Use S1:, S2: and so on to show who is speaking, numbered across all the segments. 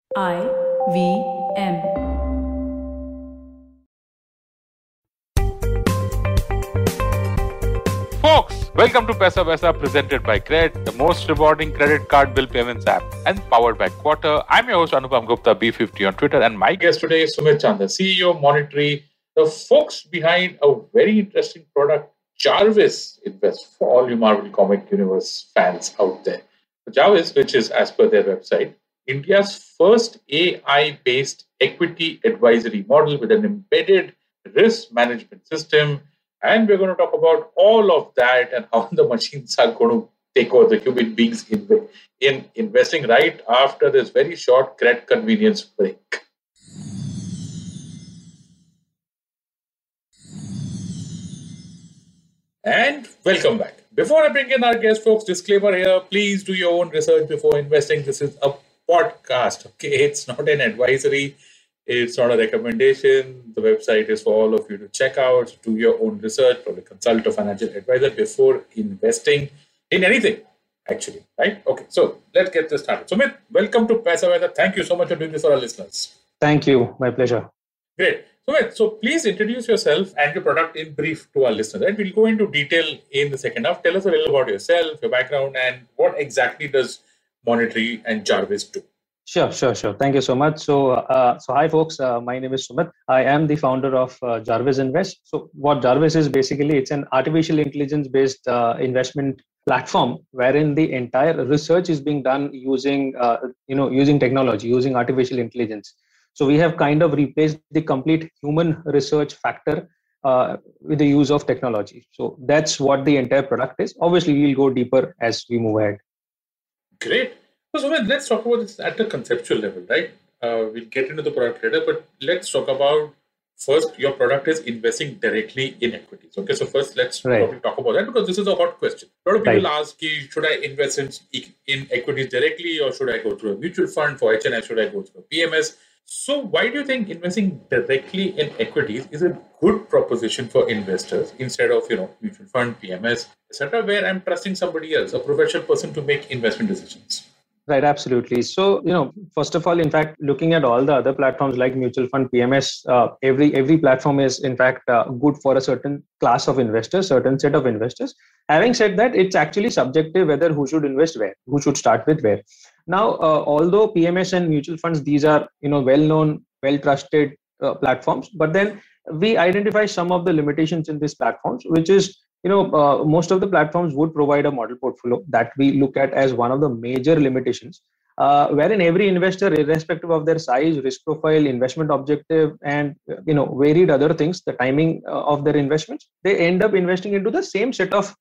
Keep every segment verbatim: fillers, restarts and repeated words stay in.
S1: I V M.
S2: Folks, welcome to Paisa Vaisa presented by Cred, the most rewarding credit card bill payments app, and powered by Quarter. I'm your host Anupam Gupta, B fifty on Twitter, and my guest today is Sumit Chand, the C E O of Monetary, the folks behind a very interesting product, Jarvis Invest, for all you Marvel Comic Universe fans out there. Jarvis, which is, as per their website, India's first A I-based equity advisory model with an embedded risk management system. And we're going to talk about all of that and how the machines are going to take over the human beings in, in investing right after this very short credit convenience break. And welcome back. Before I bring in our guest, folks, disclaimer here, please do your own research before investing. This is a podcast, okay? It's not an advisory. It's not a recommendation. The website is for all of you to check out, do your own research, probably consult a financial advisor before investing in anything, actually, right? Okay, so let's get this started. Sumit, welcome to Paisa Vaisa. Thank you so much for doing this for our listeners.
S3: Thank you. My pleasure.
S2: Great. Sumit, so please introduce yourself and your product in brief to our listeners. Right? We'll go into detail in the second half. Tell us a little about yourself, your background, and what exactly does Monetary and Jarvis do?
S3: Sure, sure, sure. Thank you so much. So, uh, so hi, folks. Uh, my name is Sumit. I am the founder of uh, Jarvis Invest. So, what Jarvis is basically, it's an artificial intelligence-based uh, investment platform wherein the entire research is being done using, uh, you know, using technology, using artificial intelligence. So, we have kind of replaced the complete human research factor uh, with the use of technology. So, that's what the entire product is. Obviously, we'll go deeper as we move ahead.
S2: Great. So, Sumit, let's talk about this at the conceptual level, right? Uh, we'll get into the product later, but let's talk about first, your product is investing directly in equities. Okay, so first let's
S3: Right.
S2: probably talk about that because this is a hot question. A lot of people
S3: Right.
S2: ask, should I invest in, in equities directly or should I go through a mutual fund? For H N I, should I go through a P M S? So why do you think investing directly in equities is a good proposition for investors instead of, you know, mutual fund, P M S, et cetera, where I'm trusting somebody else, a professional person to make investment decisions?
S3: Right, absolutely. So, you know, first of all, in fact, looking at all the other platforms like mutual fund, P M S, uh, every every platform is in fact uh, good for a certain class of investors, certain set of investors. Having said that, it's actually subjective whether who should invest where, who should start with where. Now, uh, although P M S and mutual funds, these are, you know, well-known, well-trusted uh, platforms, but then we identify some of the limitations in these platforms, which is, you know, uh, most of the platforms would provide a model portfolio that we look at as one of the major limitations, uh, wherein every investor, irrespective of their size, risk profile, investment objective, and, you know, varied other things, the timing uh, of their investments, they end up investing into the same set of,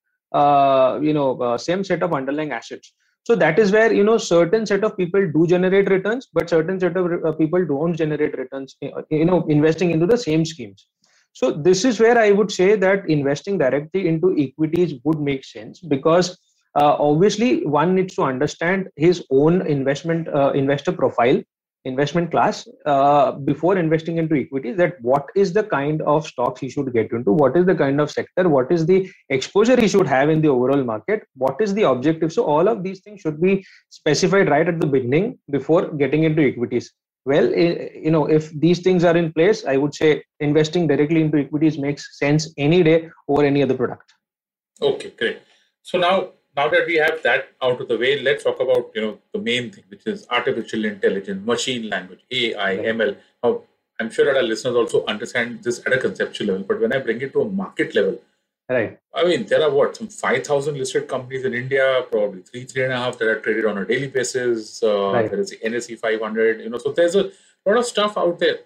S3: uh, you know, uh, same set of underlying assets. So that is where, you know, certain set of people do generate returns, but certain set of uh, people don't generate returns, you know, investing into the same schemes. So this is where I would say that investing directly into equities would make sense because uh, obviously one needs to understand his own investment uh, investor profile, investment class uh, before investing into equities, that what is the kind of stocks he should get into, what is the kind of sector, what is the exposure he should have in the overall market, what is the objective. So all of these things should be specified right at the beginning before getting into equities. Well, you know, if these things are in place, I would say investing directly into equities makes sense any day over any other product.
S2: Okay, great. So now, now that we have that out of the way, let's talk about, you know, the main thing, which is artificial intelligence, machine language, A I,
S3: Right.
S2: M L. Now, I'm sure that our listeners also understand this at a conceptual level, but when I bring it to a market level,
S3: Right.
S2: I mean, there are what, some five thousand listed companies in India, probably three, three and a half that are traded on a daily basis. Uh,
S3: Right.
S2: There is the N S E five hundred, you know, so there's a lot of stuff out there.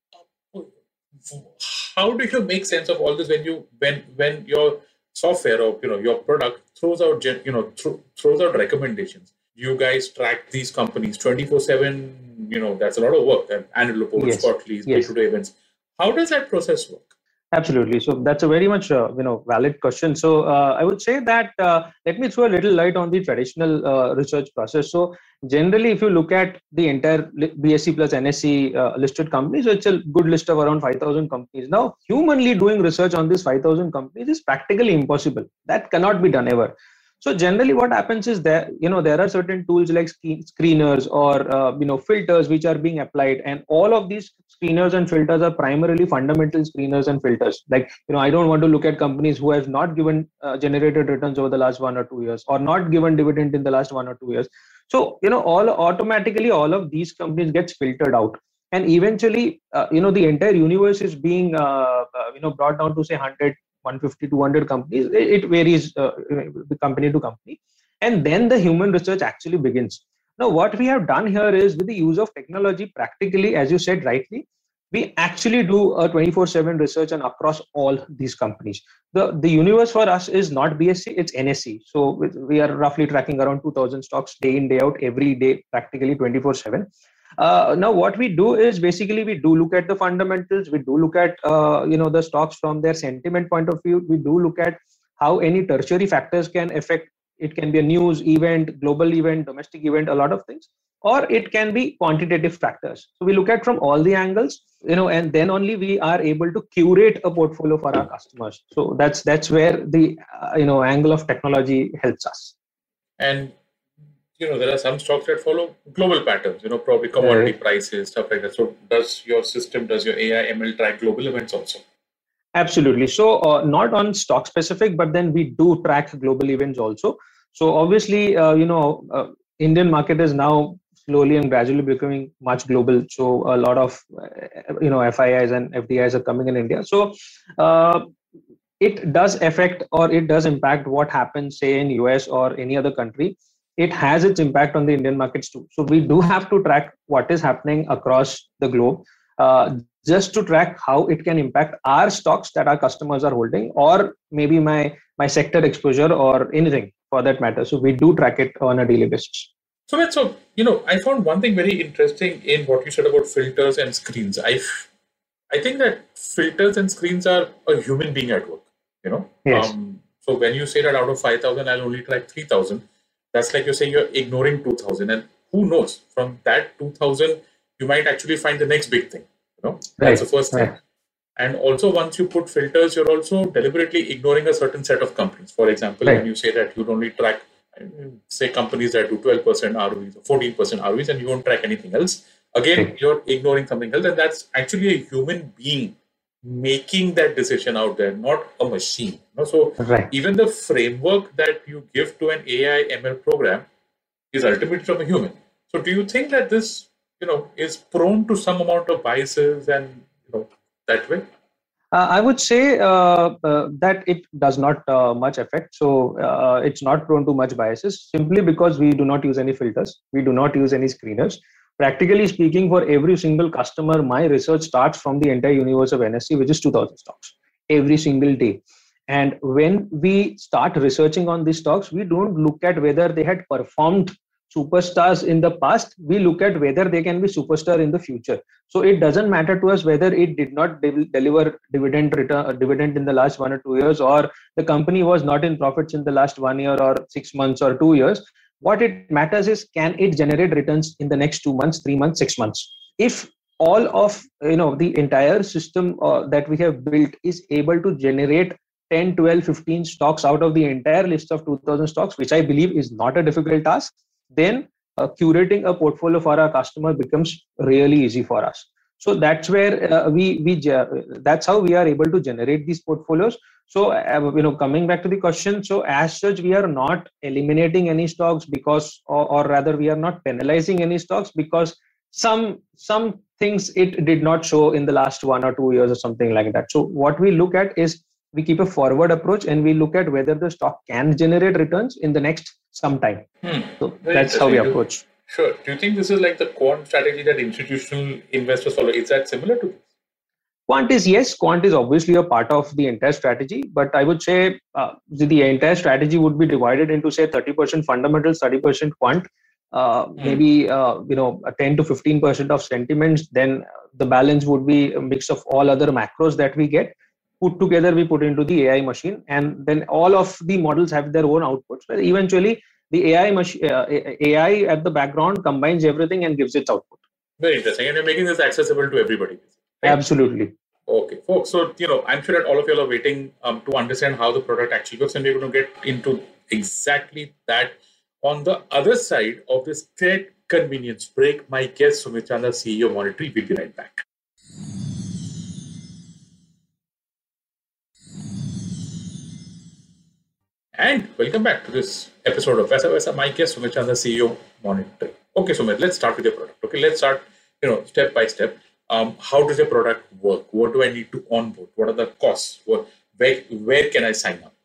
S2: How do you make sense of all this when you, when, when your software or, you know, your product throws out, gen- you know, thro- throws out recommendations? You guys track these companies twenty-four seven, you know, that's a lot of work, and annual reports,
S3: Yes.
S2: quarterlies,
S3: Yes.
S2: day-to-day events. How does that process work?
S3: Absolutely. So that's a very much uh, you know valid question. So uh, I would say that uh, let me throw a little light on the traditional uh, research process. So generally, if you look at the entire B S E plus N S E uh, listed companies, so it's a good list of around five thousand companies. Now, humanly doing research on these five thousand companies is practically impossible. That cannot be done ever. So generally what happens is that, you know, there are certain tools like screeners or, uh, you know, filters which are being applied. And all of these screeners and filters are primarily fundamental screeners and filters. Like, you know, I don't want to look at companies who have not given uh, generated returns over the last one or two years or not given dividend in the last one or two years. So, you know, all automatically all of these companies gets filtered out. And eventually, uh, you know, the entire universe is being, uh, uh, you know, brought down to say one hundred, one fifty, two hundred companies. It, it varies uh, company to company. And then the human research actually begins. Now, what we have done here is with the use of technology, practically, as you said rightly, we actually do a twenty-four seven research and across all these companies. The, the universe for us is not B S E, it's N S E. So we are roughly tracking around two thousand stocks day in, day out, every day, practically twenty-four seven. Uh, now, what we do is basically we do look at the fundamentals. We do look at uh, you know the stocks from their sentiment point of view. We do look at how any tertiary factors can affect. It can be a news event, global event, domestic event, a lot of things, or it can be quantitative factors. So we look at from all the angles, you know, and then only we are able to curate a portfolio for our customers. So that's that's where the uh, you know angle of technology helps us.
S2: And you know, there are some stocks that follow global patterns, you know, probably commodity
S3: Right.
S2: prices, stuff like that. So does your system, does your A I M L track global events also?
S3: Absolutely. So uh, not on stock specific, but then we do track global events also. So obviously, uh, you know, uh, Indian market is now slowly and gradually becoming much global. So a lot of, uh, you know, F I Is and F D Is are coming in India. So uh, it does affect or it does impact what happens, say, in U S or any other country. It has its impact on the Indian markets too. So we do have to track what is happening across the globe, uh, just to track how it can impact our stocks that our customers are holding, or maybe my my sector exposure or anything for that matter. So we do track it on a daily basis.
S2: So that's so, you know, I found one thing very interesting in what you said about filters and screens. I, I think that filters and screens are a human being at work, you know.
S3: Yes.
S2: Um, so when you say that out of five thousand, I'll only track three thousand, that's like you're saying you're ignoring two thousand. And who knows, from that two thousand, you might actually find the next big thing, you know. That's
S3: Right.
S2: the first thing.
S3: Right.
S2: And also, once you put filters, you're also deliberately ignoring a certain set of companies. For example,
S3: Right.
S2: when you say that you'd only track, say, companies that do twelve percent R O Es or fourteen percent R O Es, and you won't track anything else, again,
S3: Right.
S2: you're ignoring something else. And that's actually a human being making that decision out there, not a machine. You know? So
S3: Right.
S2: even the framework that you give to an A I M L program is ultimately from a human. So do you think that this, you know, is prone to some amount of biases and, you know, that way?
S3: Uh, I would say uh, uh, that it does not uh, much affect. So uh, it's not prone to much biases simply because we do not use any filters. We do not use any screeners. Practically speaking, for every single customer, my research starts from the entire universe of N S E, which is two thousand stocks, every single day. And when we start researching on these stocks, we don't look at whether they had performed superstars in the past. We look at whether they can be superstar in the future. So it doesn't matter to us whether it did not de- deliver dividend return, dividend in the last one or two years, or the company was not in profits in the last one year or six months or two years. What it matters is, can it generate returns in the next two months, three months, six months? If all of you know the entire system uh, that we have built is able to generate ten, twelve, fifteen stocks out of the entire list of two thousand stocks, which I believe is not a difficult task, then uh, curating a portfolio for our customer becomes really easy for us. So that's where uh, we we that's how we are able to generate these portfolios. So uh, you know, coming back to the question, so as such, we are not eliminating any stocks because, or, or rather, we are not penalizing any stocks because some some things it did not show in the last one or two years or something like that. So what we look at is, we keep a forward approach and we look at whether the stock can generate returns in the next some time.
S2: Hmm.
S3: So
S2: Very
S3: that's how we
S2: interesting.
S3: approach.
S2: Sure. Do you think this is like the quant strategy that institutional investors follow? Is that similar to this?
S3: Quant is, yes, quant is obviously a part of the entire strategy, but I would say uh, the, the entire strategy would be divided into, say, thirty percent fundamentals, thirty percent quant, uh,
S2: Hmm.
S3: maybe uh, you know ten to fifteen percent of sentiments. Then the balance would be a mix of all other macros that we get. Put together, we put into the A I machine, and then all of the models have their own outputs. But eventually, the A I machine, uh, A I at the background combines everything and gives its output.
S2: Very interesting. And you're making this accessible to everybody. Right?
S3: Absolutely.
S2: Okay, folks. So, you know, I'm sure that all of you are waiting um, to understand how the product actually works, and we're going to get into exactly that. On the other side of this trade convenience break, my guest Sumit Chanda, C E O Monetary, will be right back. And welcome back to this episode of Paisa Vaisa. My guest Sumit Chanda, C E O Monetary. Okay, Sumit, let's start with your product. Okay, let's start, you know, step by step. Um, how does your product work? What do I need to onboard? What are the costs? What, where, where can I sign up?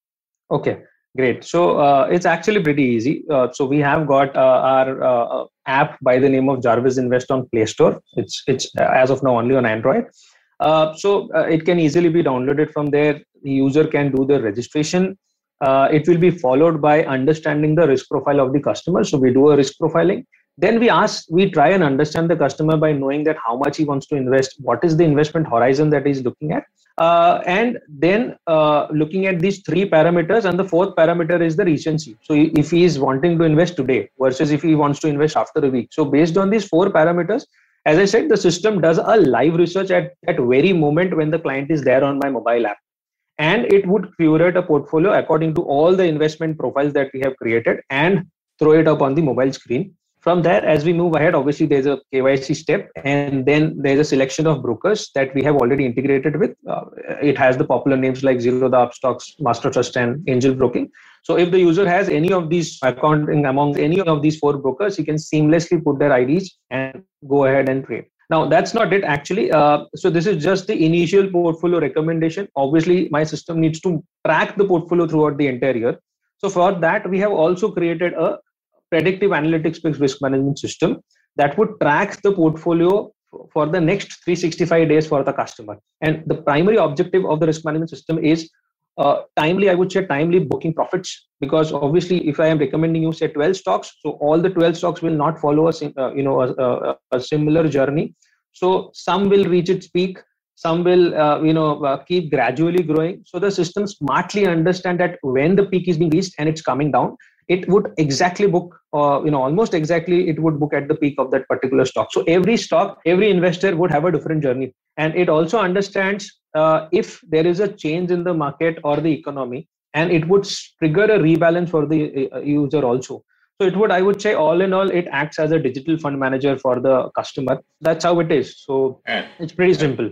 S3: Okay. Great. So uh, it's actually pretty easy. Uh, so we have got uh, our uh, app by the name of Jarvis Invest on Play Store. It's it's uh, as of now only on Android. Uh, so uh, it can easily be downloaded from there. The user can do the registration. Uh, it will be followed by understanding the risk profile of the customer. So we do a risk profiling. Then we ask, we try and understand the customer by knowing that how much he wants to invest, what is the investment horizon that he's looking at. Uh, and then uh, looking at these three parameters, and the fourth parameter is the recency. So if he is wanting to invest today versus if he wants to invest after a week. So based on these four parameters, as I said, the system does a live research at at very moment when the client is there on my mobile app. And it would curate a portfolio according to all the investment profiles that we have created and throw it up on the mobile screen. From there, as we move ahead, obviously there's a K Y C step, and then there's a selection of brokers that we have already integrated with. Uh, it has the popular names like Zerodha, Upstocks, Master Trust, and Angel Broking. So if the user has any of these accounting among any of these four brokers, he can seamlessly put their I Ds and go ahead and trade. Now, that's not it actually. Uh, so this is just the initial portfolio recommendation. Obviously, my system needs to track the portfolio throughout the entire year. So for that, we have also created a predictive analytics based risk management system that would track the portfolio for the next three hundred sixty-five days for the customer. And the primary objective of the risk management system is uh, timely, I would say timely booking profits, because obviously if I am recommending you say twelve stocks, so all the twelve stocks will not follow a, uh, you know, a, a, a similar journey. So some will reach its peak, some will uh, you know uh, keep gradually growing. So the system smartly understand that when the peak is being reached and it's coming down, it would exactly book, uh, you know, almost exactly it would book at the peak of that particular stock. So every stock, every investor would have a different journey. And it also understands uh, if there is a change in the market or the economy, and it would trigger a rebalance for the uh, user also. So it would, I would say, all in all, it acts as a digital fund manager for the customer. That's how it is. So and, it's pretty simple.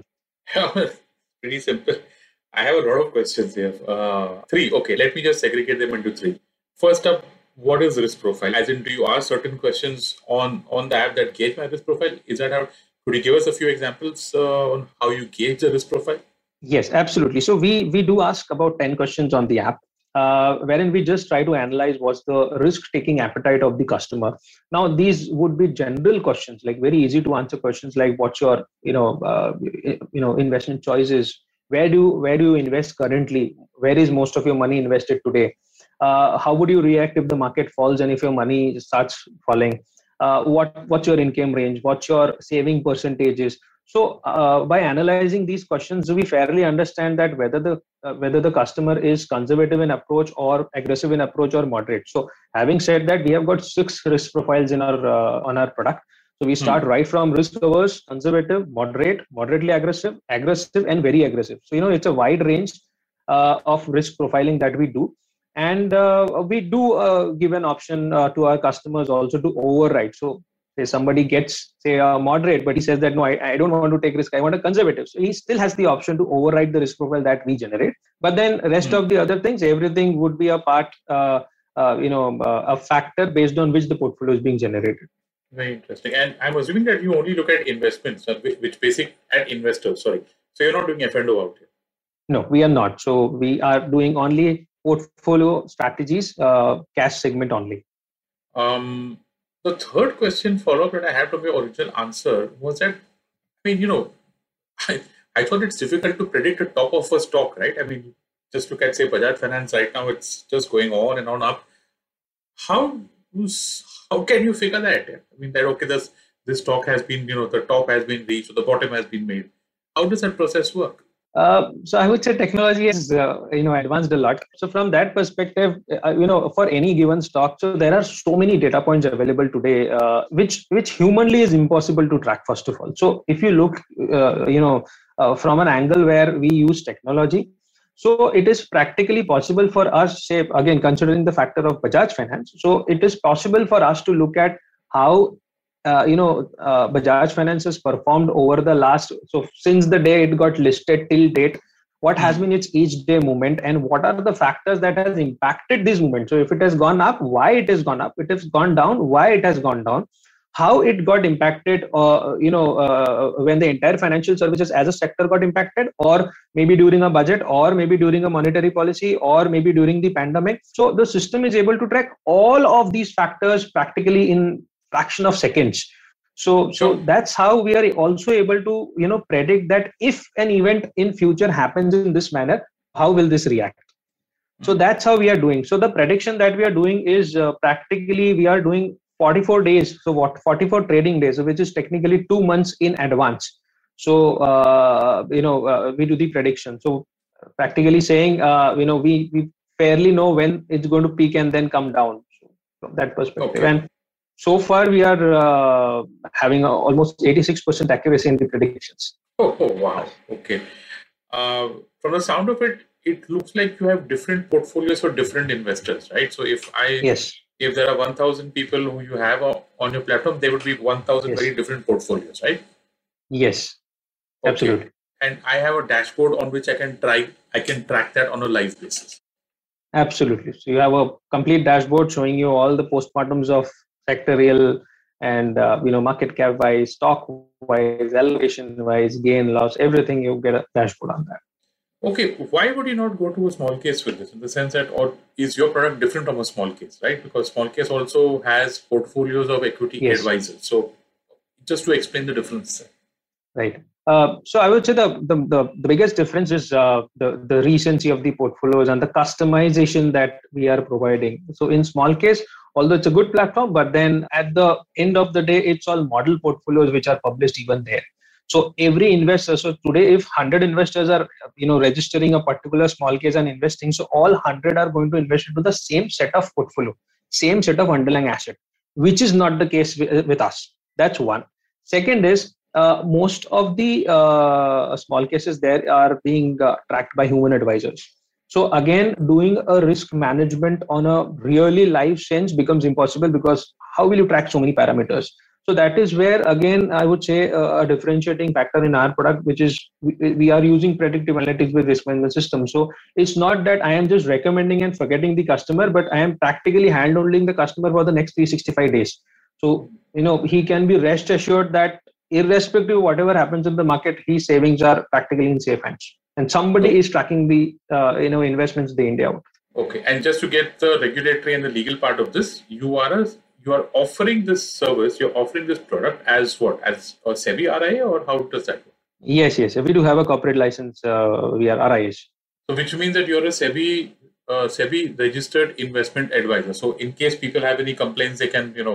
S2: Pretty simple. I have a lot of questions here. Uh, three. Okay, let me just segregate them into three. First up, what is risk profile? As in, do you ask certain questions on, on the app that gauge my risk profile? Is that how? Could you give us a few examples uh, on how you gauge the risk profile?
S3: Yes, absolutely. So we we do ask about ten questions on the app, uh, wherein we just try to analyze what's the risk-taking appetite of the customer. Now, these would be general questions, like very easy to answer questions like what's your you know uh, you know investment choices? Where do where do you invest currently? Where is most of your money invested today? Uh, how would you react if the market falls and if your money starts falling? Uh, what what's your income range? What's your saving percentages? So uh, by analyzing these questions, we fairly understand that whether the uh, whether the customer is conservative in approach or aggressive in approach or moderate. So having said that, we have got six risk profiles in our uh, on our product. So we start hmm. right from risk averse, conservative, moderate, moderately aggressive, aggressive, and very aggressive. So you know it's a wide range uh, of risk profiling that we do. And uh, we do uh, give an option uh, to our customers also to override. So say somebody gets say a moderate, but he says that no, I, I don't want to take risk, I want a conservative. So he still has the option to override the risk profile that we generate. But then rest mm-hmm. of the other things, everything would be a part, uh, uh, you know, uh, a factor based on which the portfolio is being generated.
S2: Very interesting. And I'm assuming that you only look at investments, which basic at investors. Sorry, so you're not doing F and O out here.
S3: No, we are not. So we are doing only portfolio strategies, uh, cash segment only.
S2: Um, the third question follow-up that I had from your original answer was that, I mean, you know, I, I thought it's difficult to predict the top of a stock, right? I mean, just look at, say, Bajaj Finance right now, it's just going on and on up. How, how can you figure that? I mean, that, okay, this, this stock has been, you know, the top has been reached, or the bottom has been made. How does that process work?
S3: Uh, so I would say technology has uh, you know advanced a lot. So from that perspective, uh, you know for any given stock, so there are so many data points available today, uh, which which humanly is impossible to track. First of all, so if you look, uh, you know, uh, from an angle where we use technology, So it is practically possible for us, say again considering the factor of Bajaj Finance. So it is possible for us to look at how uh, you know uh, Bajaj Finance has performed over the last. So since the day it got listed till date, what has been its each day movement, and what are the factors that has impacted this movement. So if it has gone up, why it has gone up? It has gone down, why it has gone down? How it got impacted, uh, you know, uh, when the entire financial services as a sector got impacted, or maybe during a budget, or maybe during a monetary policy, or maybe during the pandemic. So the system is able to track all of these factors practically in fraction of seconds. So, so that's how we are also able to, you know, predict that if an event in future happens in this manner, how will this react? So that's how we are doing. So the prediction that we are doing is uh, practically we are doing forty-four days. So what forty-four trading days, which is technically two months in advance. So, uh, you know, uh, we do the prediction. So practically saying, uh, you know, we, we fairly know when it's going to peak and then come down. So from that perspective. Okay. And so far we are uh, having a, almost eighty-six percent accuracy in the predictions.
S2: Oh, oh wow. Okay. Uh, from the sound of it, it looks like you have different portfolios for different investors, right? So if I...
S3: Yes.
S2: If there are one thousand people who you have on your platform, there would be one thousand yes. very different portfolios, right?
S3: Yes, okay. Absolutely.
S2: And I have a dashboard on which I can try, I can track that on a live basis.
S3: Absolutely. So you have a complete dashboard showing you all the postmortems of sectorial and uh, you know market cap wise, stock wise, allocation wise, gain, loss, everything. You get a dashboard on that.
S2: Okay, why would you not go to a small case with this? In the sense that, or is your product different from a small case, right? Because small case also has portfolios of equity yes. advisors. So, just to explain the difference.
S3: Right. Uh, so I would say the the, the, the biggest difference is uh, the the recency of the portfolios and the customization that we are providing. So in small case, although it's a good platform, but then at the end of the day, it's all model portfolios which are published even there. So every investor, so today if one hundred investors are, you know, registering a particular small case and investing, so all one hundred are going to invest into the same set of portfolio, same set of underlying asset, which is not the case with, with us. That's one. Second is uh, most of the uh, small cases there are being uh, tracked by human advisors. So again, doing a risk management on a really live sense becomes impossible, because how will you track so many parameters? So that is where, again, I would say uh, a differentiating factor in our product, which is we, we are using predictive analytics with risk management system. So it's not that I am just recommending and forgetting the customer, but I am practically handholding the customer for the next three hundred sixty-five days. So, you know, he can be rest assured that irrespective of whatever happens in the market, his savings are practically in safe hands. And somebody okay. is tracking the, uh, you know, investments day in, day out.
S2: Okay. And just to get the regulatory and the legal part of this, you are a You are offering this service, you're offering this product as what? As a SEBI R I A, or how does that work?
S3: Yes, yes. We do have a corporate license. Uh, we are R I As.
S2: So which means that you're a SEBI, uh, SEBI registered investment advisor. So in case people have any complaints, they can, you know,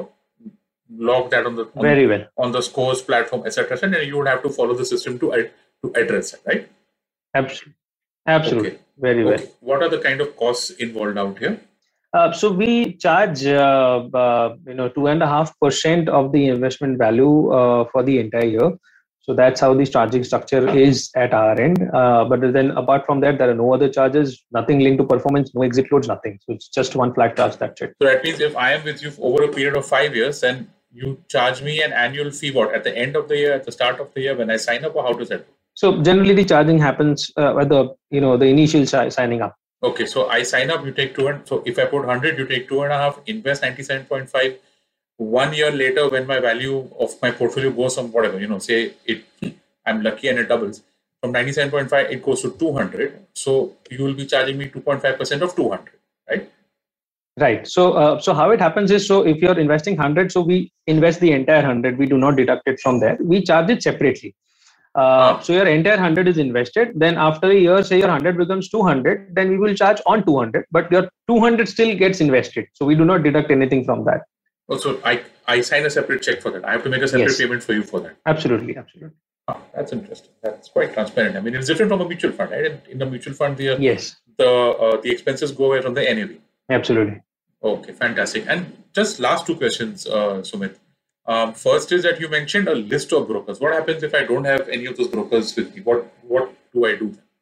S2: log that on the on,
S3: very well
S2: on the scores platform, et cetera. And you would have to follow the system to to address it, right?
S3: Absolutely. Absolutely. Okay. Very well. Okay.
S2: What are the kind of costs involved out here?
S3: Uh, so we charge, uh, uh, you know, two and a half percent of the investment value uh, for the entire year. So that's how the charging structure is at our end. Uh, but then apart from that, there are no other charges, nothing linked to performance, no exit loads, nothing. So it's just one flat charge, that's it.
S2: So that means if I am with you over a period of five years, then you charge me an annual fee, what, at the end of the year, at the start of the year, when I sign up, or how does that work?
S3: So generally the charging happens uh, at the, you know, the initial si- signing up.
S2: Okay, so I sign up, you take two hundred. So if I put one hundred, you take two and a half, invest ninety-seven point five. One year later, when my value of my portfolio goes from whatever, you know, say it, I'm lucky and it doubles. From ninety-seven point five, it goes to two hundred. So you will be charging me two point five percent of two hundred, right?
S3: Right. So, uh, so how it happens is, so if you're investing one hundred, so we invest the entire one hundred. We do not deduct it from there. We charge it separately. Uh, so your entire one hundred is invested. Then after a year, say your one hundred becomes two hundred, then we will charge on two hundred, but your two hundred still gets invested. So we do not deduct anything from that.
S2: Oh, so I, I sign a separate check for that. I have to make a separate yes. payment for you for that.
S3: Absolutely. Absolutely.
S2: Oh, that's interesting. That's quite transparent. I mean, it's different from a mutual fund, right? In the mutual fund, the,
S3: yes.
S2: the, uh, the expenses go away from the N A V.
S3: Absolutely.
S2: Okay, fantastic. And just last two questions, uh, Sumit. Um, first is that you mentioned a list of brokers. What happens if I don't have any of those brokers with me? What what do I do then?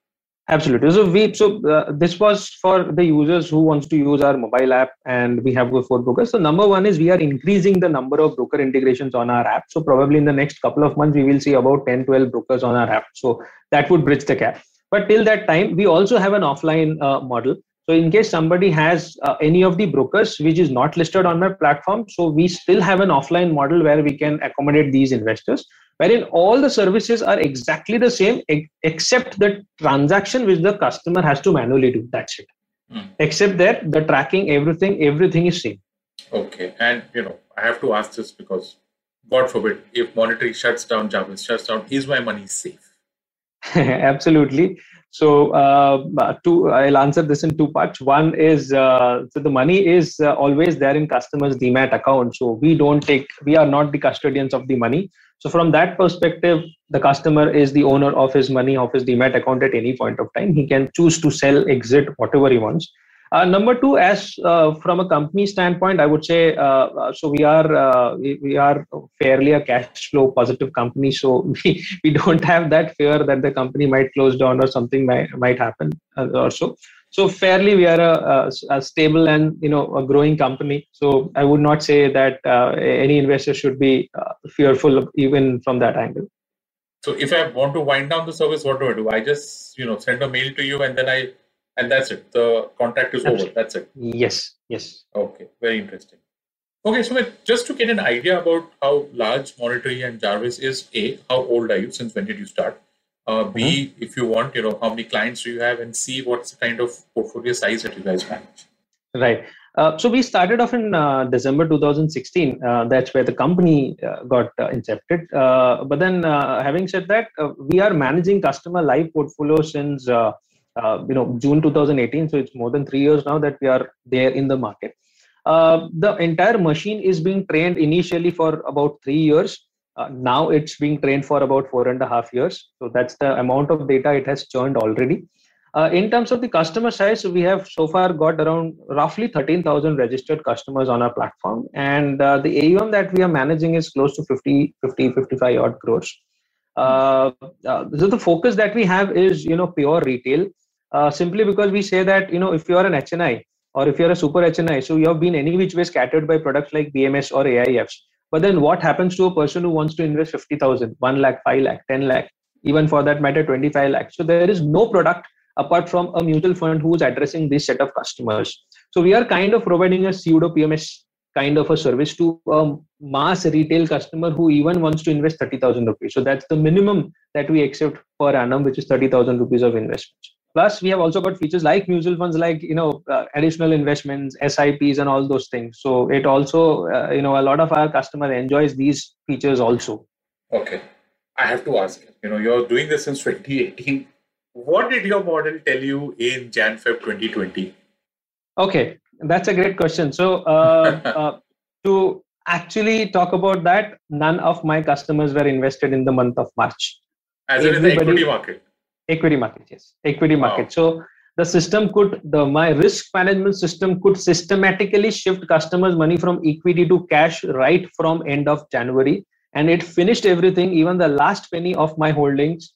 S3: Absolutely. So we so uh, this was for the users who wants to use our mobile app, and we have four brokers. So number one is we are increasing the number of broker integrations on our app. So probably in the next couple of months we will see about ten, twelve brokers on our app. So that would bridge the gap. But till that time, we also have an offline uh, model. So in case somebody has uh, any of the brokers which is not listed on our platform, so we still have an offline model where we can accommodate these investors, wherein all the services are exactly the same ex- except the transaction which the customer has to manually do. That's it.
S2: Hmm.
S3: Except that the tracking, everything, everything is same.
S2: Okay. And, you know, I have to ask this because, God forbid, if Monetary shuts down, Jarvis shuts down, is my money safe?
S3: Absolutely. So, uh, two, I'll answer this in two parts. One is uh, so the money is uh, always there in customers' Demat account. So we don't take, we are not the custodians of the money. So from that perspective, the customer is the owner of his money, of his Demat account at any point of time. He can choose to sell, exit, whatever he wants. Uh, number two, as uh, from a company standpoint, I would say, uh, uh, so we are uh, we, we are fairly a cash flow positive company. So we, we don't have that fear that the company might close down or something might might happen uh, or so. So fairly, we are a, a, a stable and you know a growing company. So I would not say that uh, any investor should be uh, fearful even from that angle.
S2: So if I want to wind down the service, what do I do? I just you know send a mail to you and then I. And that's it. The contract is Absolutely. over. That's it.
S3: Yes. Yes.
S2: Okay. Very interesting. Okay. So just to get an idea about how large Monetary and Jarvis is, A, how old are you? Since when did you start? Uh, B, mm-hmm. if you want, you know, how many clients do you have? And C, what's the kind of portfolio size that you guys manage?
S3: Right. Uh, so we started off in uh, December two thousand sixteen. Uh, that's where the company uh, got uh, incepted. Uh, but then uh, having said that, uh, we are managing customer live portfolio since uh, Uh, you know, June two thousand eighteen. So it's more than three years now that we are there in the market. Uh, the entire machine is being trained initially for about three years. Uh, now it's being trained for about four and a half years. So that's the amount of data it has churned already. Uh, in terms of the customer size, we have so far got around roughly thirteen thousand registered customers on our platform. And uh, the A U M that we are managing is close to fifty, fifty, fifty-five odd crores. Uh, uh, so the focus that we have is, you know, pure retail. Uh, simply because we say that, you know, if you are an H N I or if you're a super H N I, so you have been any which way scattered by products like B M S or A I Fs. But then what happens to a person who wants to invest fifty thousand, one lakh, five lakh, ten lakh, even for that matter, twenty-five lakh. So there is no product apart from a mutual fund who is addressing this set of customers. So we are kind of providing a pseudo P M S kind of a service to a mass retail customer who even wants to invest thirty thousand rupees. So that's the minimum that we accept per annum, which is thirty thousand rupees of investments. Plus, we have also got features like mutual funds, like, you know, uh, additional investments, S I Ps and all those things. So it also, uh, you know, a lot of our customer enjoys these features also.
S2: Okay. I have to ask, you know, you're doing this since twenty eighteen. What did your model tell you in Jan Feb twenty twenty?
S3: Okay. That's a great question. So uh, uh, to actually talk about that, none of my customers were invested in the month of March.
S2: As in the equity market?
S3: Equity market, yes. Equity market. Wow. So the system could, the my risk management system could systematically shift customers' money from equity to cash right from end of January. And it finished everything, even the last penny of my holdings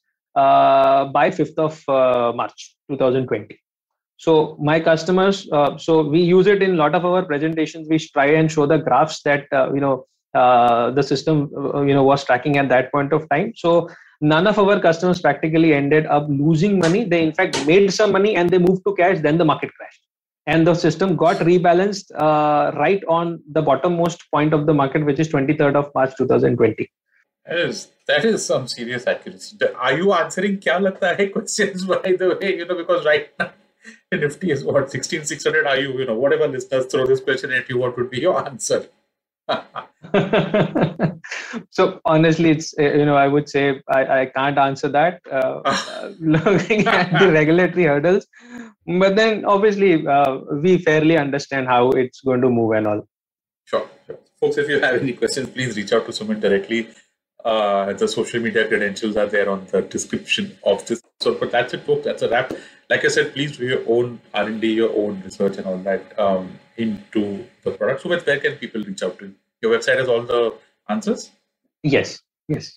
S3: uh, by fifth of uh, March twenty twenty. So my customers, uh, so we use it in a lot of our presentations. We try and show the graphs that, uh, you know, uh, the system, uh, you know, was tracking at that point of time. So none of our customers practically ended up losing money. They in fact made some money and they moved to cash. Then the market crashed. And the system got rebalanced uh, right on the bottommost point of the market, which is twenty-third of March twenty twenty.
S2: That is, that is some serious accuracy. Are you answering kya lagta hai questions, by the way? You know, because right now, Nifty is what, sixteen thousand six hundred. Are you, you know, whatever listeners throw this question at you, what would be your answer?
S3: So honestly, it's, you know, I would say I, I can't answer that uh, uh, looking at the regulatory hurdles. But then obviously uh, we fairly understand how it's going to move and all.
S2: Sure, sure. Folks, if you have any questions, please reach out to Sumit directly. Uh, the social media credentials are there on the description of this. So, but that's it, folks. That's a wrap. Like I said, please do your own R and D, your own research and all that um, into the product. So, where can people reach out to you? Your website has all the answers?
S3: Yes, yes, yes.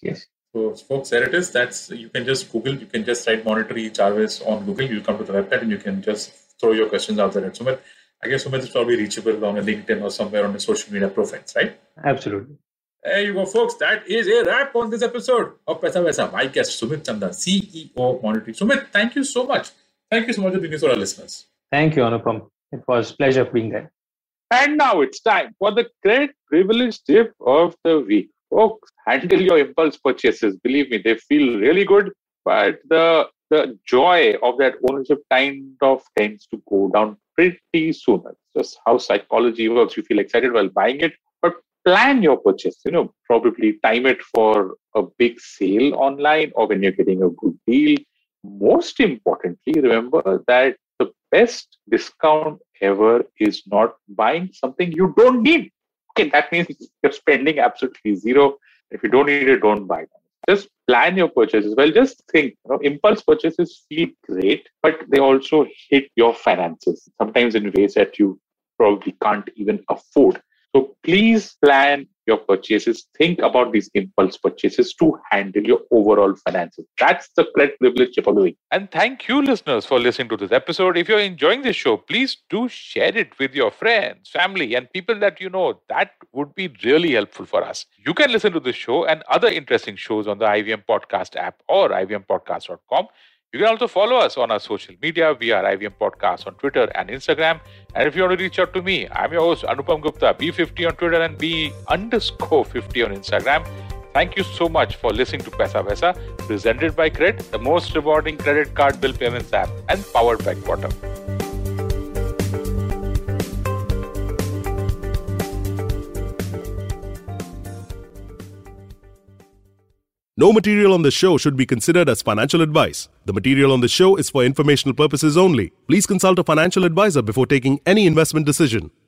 S2: So, folks, there it is. That's you can just Google. You can just write Monetary Jarvis on Google. You'll come to the website and you can just throw your questions out there. And Sumit, I guess Sumit is probably reachable on a LinkedIn or somewhere on the social media profiles, right?
S3: Absolutely.
S2: There you go, folks. That is a wrap on this episode of Paisa Vaisa. My guest, Sumit Chanda, C E O of Monetary. Sumit, thank you so much. Thank you so much for doing this for our listeners.
S3: Thank you, Anupam. It was a pleasure being there.
S2: And now it's time for the credit privilege tip of the week. Folks, handle your impulse purchases. Believe me, they feel really good, but the the joy of that ownership kind of tends to go down pretty soon. That's just how psychology works. You feel excited while buying it, but plan your purchase. You know, probably time it for a big sale online or when you're getting a good deal. Most importantly, remember that the best discount ever is not buying something you don't need. Okay, that means you're spending absolutely zero. If you don't need it, don't buy them. Just plan your purchases. Well, just think, you know, impulse purchases feel great, but they also hit your finances, sometimes in ways that you probably can't even afford. So please plan your purchases. Think about these impulse purchases to handle your overall finances. That's the credit privilege tip of the week. And thank you, listeners, for listening to this episode. If you're enjoying this show, please do share it with your friends, family, and people that you know. That would be really helpful for us. You can listen to this show and other interesting shows on the I V M Podcast app or I V M podcast dot com. You can also follow us on our social media. We are I V M Podcast on Twitter and Instagram. And if you want to reach out to me, I'm your host, Anupam Gupta, B fifty on Twitter and B underscore fifty on Instagram. Thank you so much for listening to Paisa Vaisa, presented by Cred, the most rewarding credit card bill payments app, and powered by Quarter.
S4: No material on the show should be considered as financial advice. The material on the show is for informational purposes only. Please consult a financial advisor before taking any investment decision.